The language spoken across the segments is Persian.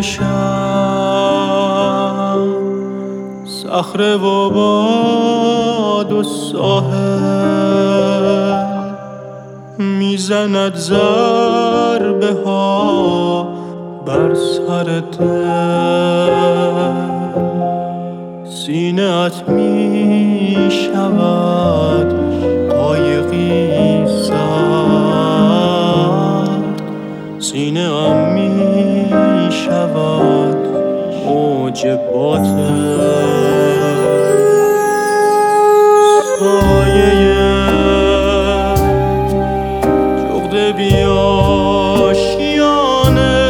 شب، صخره و باد و ساحل میزند ضربه ها بر سر دل. سینه ات می شود قایقی سرد، سینه ام می شود موج باطل. سایه جغد بیاشیانه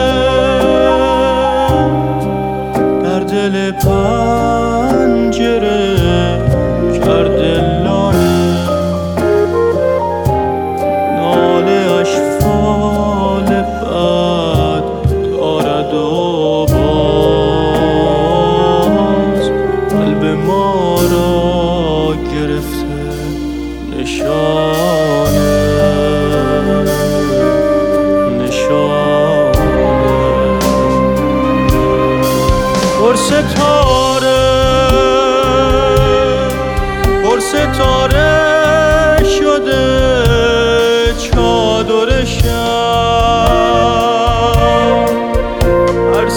در دل پنجره کرده لانه، ناله اش فال بد دارد و باز قلب ما را گرفته نشانه. ستاره شده چادر شب، هر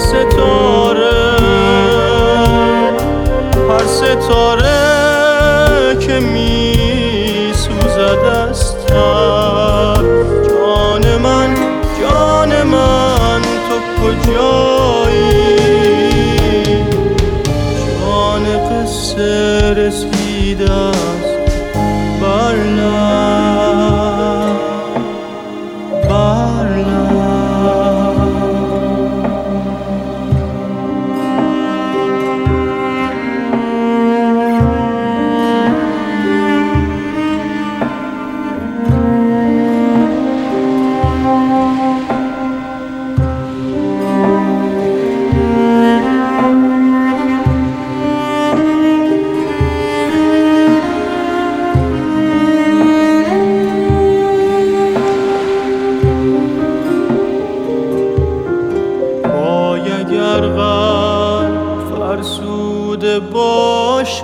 ستاره که می سوزد از تب. جان من تو کجایی؟ جان قصه رسیده است بر لب، بر لب. اگر قلب فرسوده باشد،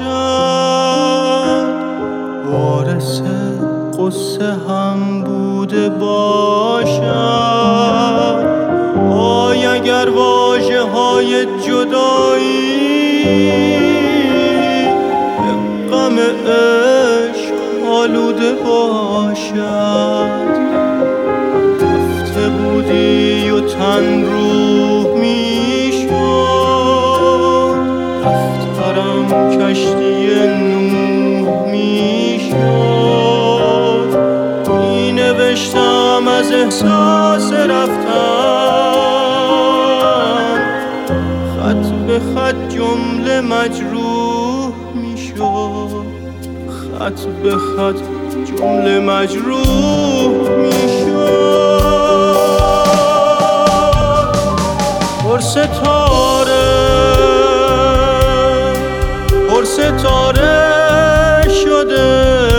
وارث قصه هم بوده باشد. وای اگر واژه های جدایی به غم عشق آلوده باشد. رفته بودی و تن روح می کشتی نوح می شد. می نوشتم از احساس رفتن، خط به خط جمله مجروح می شد. خط به خط جمله مجروح می شد. پر ستاره شده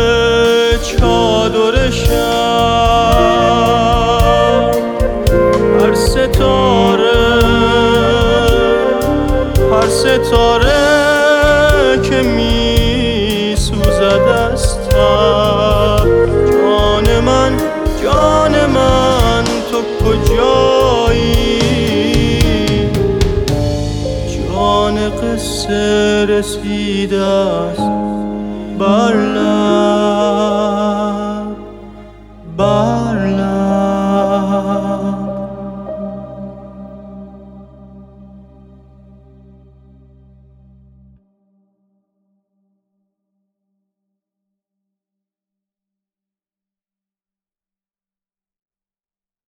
چادر شب، هر ستاره که می سوزد از تب. جان من تو کجایی؟ جان قصه رسیده است بر لب.